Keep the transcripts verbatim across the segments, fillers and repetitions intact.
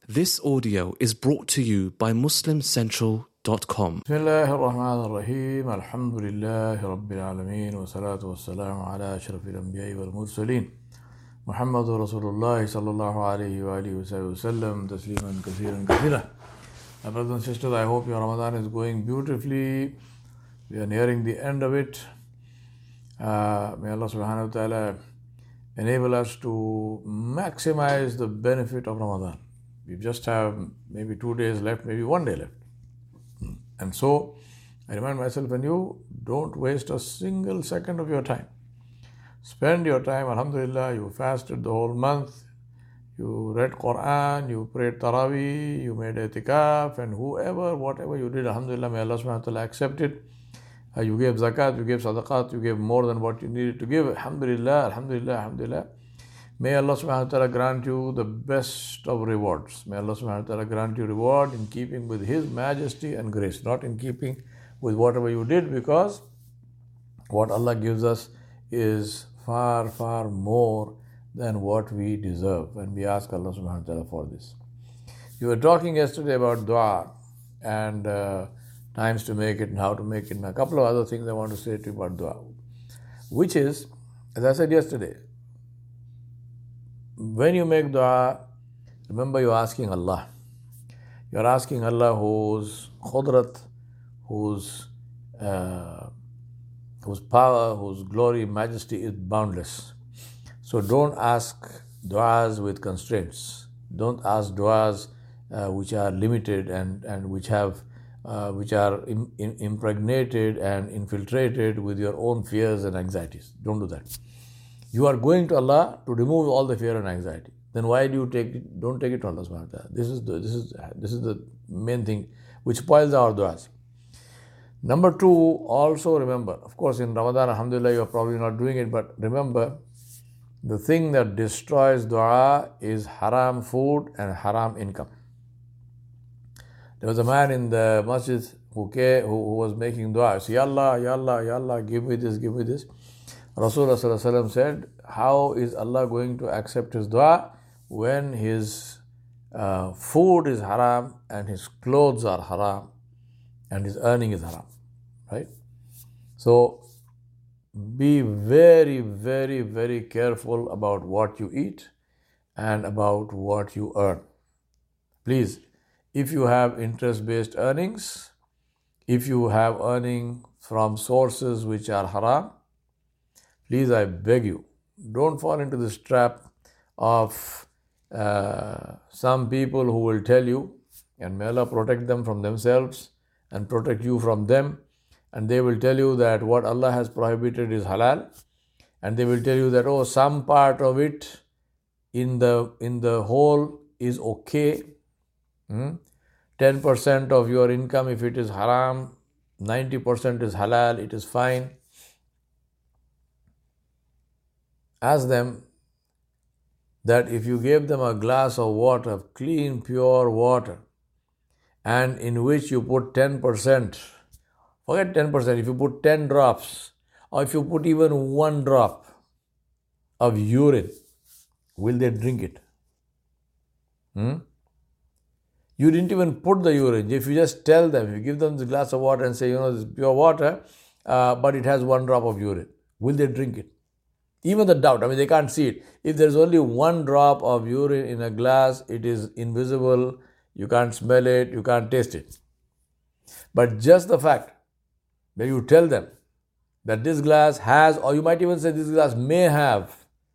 This audio is brought to you by muslim central dot com. بسم الله الرحمن الرحيم الحمد لله رب العالمين والصلاة والسلام على أشرف الأنبياء والمرسلين محمد رسول الله صلى الله عليه وآله وسلم تسليما كثيرا كثيرا. My brothers and sisters, I hope your Ramadan is going beautifully. We are nearing the end of it. Uh, may Allah subhanahu wa ta'ala enable us to maximize the benefit of Ramadan. We just have maybe two days left, maybe one day left. And so, I remind myself and you, don't waste a single second of your time. Spend your time, alhamdulillah, you fasted the whole month, you read Quran, you prayed Taraweeh, you made itikaf, and whoever, whatever you did, alhamdulillah, may Allah subhanahu wa ta'ala accept it. Uh, you gave zakat, you gave sadaqat, you gave more than what you needed to give. Alhamdulillah, alhamdulillah, alhamdulillah. May Allah subhanahu wa ta'ala grant you the best of rewards. May Allah subhanahu wa ta'ala grant you reward in keeping with His majesty and grace, not in keeping with whatever you did, because what Allah gives us is far, far more than what we deserve. And we ask Allah subhanahu wa ta'ala for this. You were talking yesterday about dua and uh, times to make it and how to make it, and a couple of other things I want to say to you about dua, which is, as I said yesterday, when you make dua, remember you're asking Allah. You're asking Allah whose khudrat, whose, uh, whose power, whose glory, majesty is boundless. So don't ask du'as with constraints. Don't ask du'as uh, which are limited and, and which have uh, which are in, in, impregnated and infiltrated with your own fears and anxieties. Don't do that. You are going to Allah to remove all the fear and anxiety. Then why do you take it? Don't take it to Allah subhanahu wa ta'ala. This is the this is this is the main thing which spoils our du'as. Number two, also remember, of course in Ramadan, alhamdulillah, you are probably not doing it, but remember, the thing that destroys dua is haram food and haram income. There was a man in the masjid who, came, who, who was making dua. Say, Ya Allah, Ya Allah, Ya Allah, give me this, give me this. Rasulullah sallallahu alaihi wasallam said, how is Allah going to accept his dua when his uh, food is haram and his clothes are haram and his earning is haram, right? So, be very, very, very careful about what you eat and about what you earn. Please, if you have interest-based earnings, if you have earning from sources which are haram, please, I beg you, don't fall into this trap of uh, some people who will tell you, and may Allah protect them from themselves and protect you from them, and they will tell you that what Allah has prohibited is halal, and they will tell you that, oh, some part of it in the in the whole is okay. Hmm? ten percent of your income, if it is haram, ninety percent is halal, it is fine. Ask them that if you gave them a glass of water, clean, pure water, and in which you put ten percent, forget ten percent, if you put ten drops, or if you put even one drop of urine, will they drink it? Hmm? You didn't even put the urine. If you just tell them, you give them the glass of water and say, you know, this is pure water, uh, but it has one drop of urine, will they drink it? Even the doubt, I mean, they can't see it. If there's only one drop of urine in a glass, it is invisible, you can't smell it, you can't taste it. But just the fact that you tell them that this glass has, or you might even say this glass may have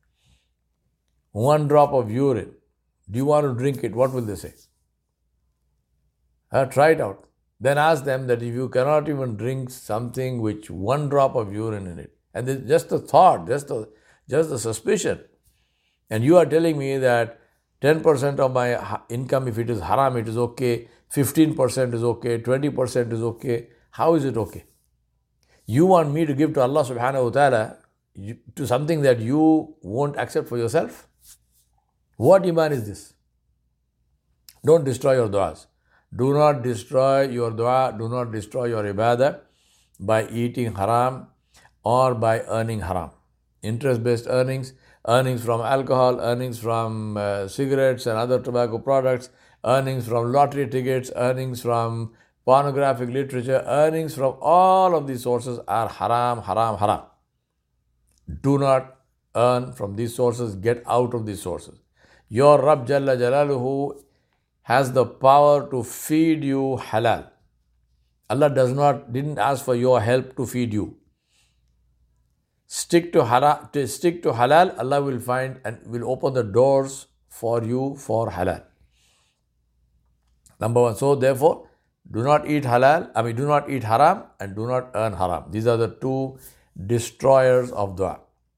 one drop of urine, do you want to drink it? What will they say? Uh, try it out. Then ask them that if you cannot even drink something which one drop of urine in it, and just the thought, just the, just the suspicion, and you are telling me that ten percent of my income, if it is haram, it is okay, fifteen percent is okay, twenty percent is okay, how is it okay? You want me to give to Allah subhanahu wa ta'ala to something that you won't accept for yourself? What iman is this? Don't destroy your du'as. Do not destroy your dua, do not destroy your ibadah by eating haram or by earning haram. Interest-based earnings, earnings from alcohol, earnings from uh, cigarettes and other tobacco products, earnings from lottery tickets, earnings from pornographic literature, earnings from all of these sources are haram, haram, haram. Do not earn from these sources, get out of these sources. Your Rabb Jalla Jalaluhu has the power to feed you halal. Allah does not, didn't ask for your help to feed you. Stick to, hara, to stick to halal, Allah will find and will open the doors for you for halal. Number one. So therefore, do not eat halal, I mean do not eat haram and do not earn haram. These are the two destroyers of dua.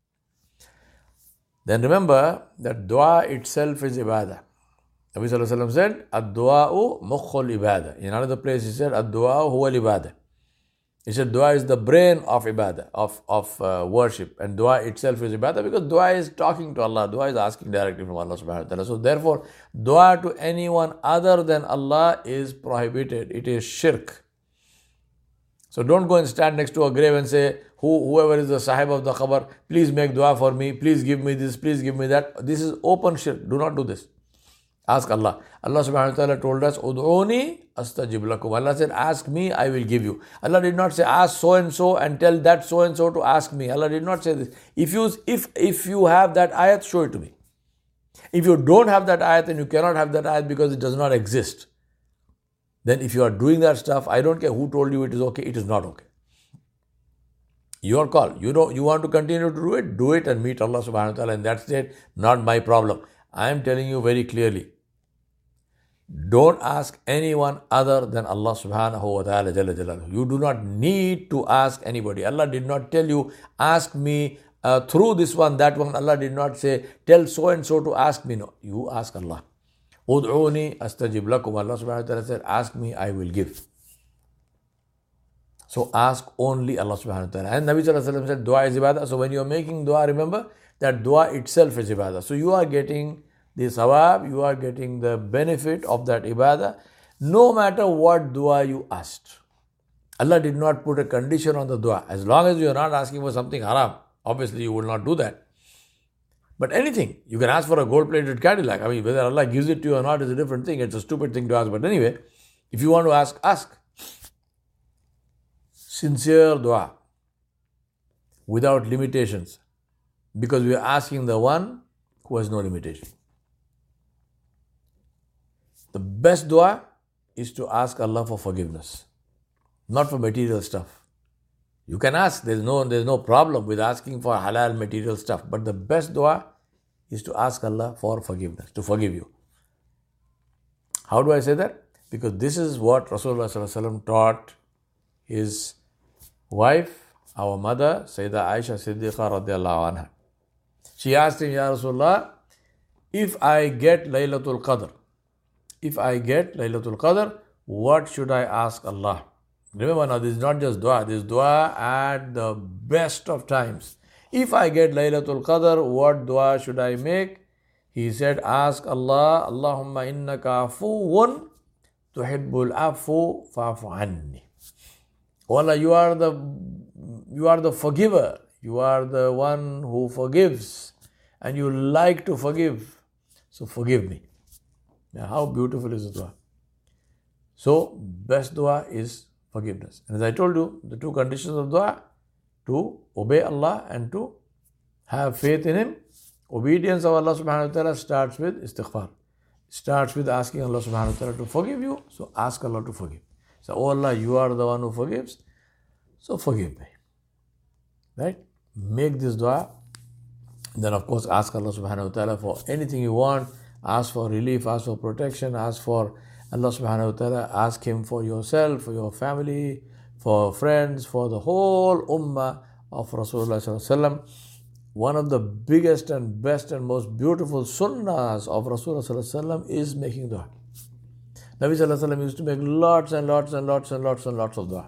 Then remember that dua itself is ibadah. Nabi Sallallahu Alaihi Wasallam said, Ad-dua'u mukhul ibadah. In another place he said, Ad-dua'u huwa ibadah. He said, dua is the brain of ibadah, of, of uh, worship. And dua itself is ibadah because dua is talking to Allah. Dua is asking directly from Allah subhanahu wa ta'ala. So therefore, dua to anyone other than Allah is prohibited. It is shirk. So don't go and stand next to a grave and say, Who, whoever is the sahib of the qabr, please make dua for me, please give me this, please give me that. This is open shirk. Do not do this. Ask Allah. Allah subhanahu wa ta'ala told us, Ud'uni astajib lakum. Allah said, ask me, I will give you. Allah did not say, ask so and so and tell that so and so to ask me. Allah did not say this. If you, if, if you have that ayat, show it to me. If you don't have that ayat and you cannot have that ayat because it does not exist, then if you are doing that stuff, I don't care who told you it is okay, it is not okay. Your call. You know, you want to continue to do it, do it and meet Allah subhanahu wa ta'ala in that state, not my problem. I am telling you very clearly, don't ask anyone other than Allah subhanahu wa ta'ala jalla jalaluhu. You do not need to ask anybody. Allah did not tell you, ask me uh, through this one, that one. Allah did not say, tell so and so to ask me. No, you ask Allah. Ud'uni astajib lakum. Allah subhanahu wa ta'ala said, ask me, I will give. So ask only Allah subhanahu wa ta'ala. And Nabi sallallahu alayhi wa sallam said, dua is ibadah. So when you are making dua, remember that dua itself is ibadah. So you are getting the sawab, you are getting the benefit of that ibadah, no matter what dua you asked. Allah did not put a condition on the dua. As long as you are not asking for something haram, obviously you will not do that. But anything, you can ask for a gold-plated Cadillac. I mean, whether Allah gives it to you or not is a different thing. It's a stupid thing to ask. But anyway, if you want to ask, ask. Sincere dua, without limitations, because we are asking the one who has no limitation. The best dua is to ask Allah for forgiveness, not for material stuff. You can ask, there's no, there's no problem with asking for halal material stuff, but the best dua is to ask Allah for forgiveness, to forgive you. How do I say that? Because this is what Rasulullah sallallahu alaihi wasallam taught his wife, our mother, Sayyidah Aisha Siddiqa radiallahu anha. She asked him, Ya Rasulullah, if I get Laylatul Qadr, if I get Laylatul Qadr, what should I ask Allah? Remember now, this is not just dua, this is dua at the best of times. If I get Laylatul Qadr, what dua should I make? He said, ask Allah, Allahumma innaka afuwun tuhibbul afu fa'fu anni. Oh Allah, you are the you are the forgiver. You are the one who forgives and you like to forgive. So forgive me. Now how beautiful is the dua? So best dua is forgiveness. And as I told you, the two conditions of dua, to obey Allah and to have faith in Him. Obedience of Allah subhanahu wa ta'ala starts with istighfar. Starts with asking Allah subhanahu wa ta'ala to forgive you. So ask Allah to forgive. So, oh Allah, you are the one who forgives. So forgive me. Right? Make this dua. Then of course ask Allah subhanahu wa ta'ala for anything you want. Ask for relief, ask for protection, ask for Allah subhanahu wa ta'ala, ask Him for yourself, for your family, for friends, for the whole ummah of Rasulullah sallallahu alaihi wasallam. One of the biggest and best and most beautiful sunnahs of Rasulullah sallallahu alaihi wasallam is making dua. Nabi sallallahu alaihi wasallam used to make lots and lots and lots and lots and lots of dua.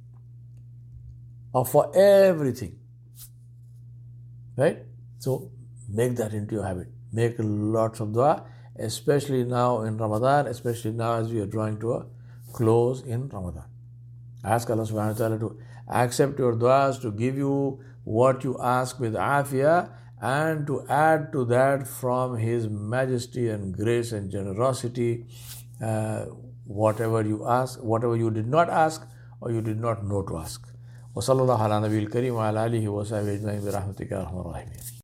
Or for everything. Right? So make that into your habit. Make lots of dua, especially now in Ramadan, especially now as we are drawing to a close in Ramadan. Ask Allah subhanahu wa ta'ala to accept your duas, to give you what you ask with afiyah, and to add to that from His majesty and grace and generosity, uh, whatever you ask, whatever you did not ask or you did not know to ask. وصلى الله على نبي الكريم وعلى آله وصحبه أجمعين برحمتك يا أرحم الراحمين.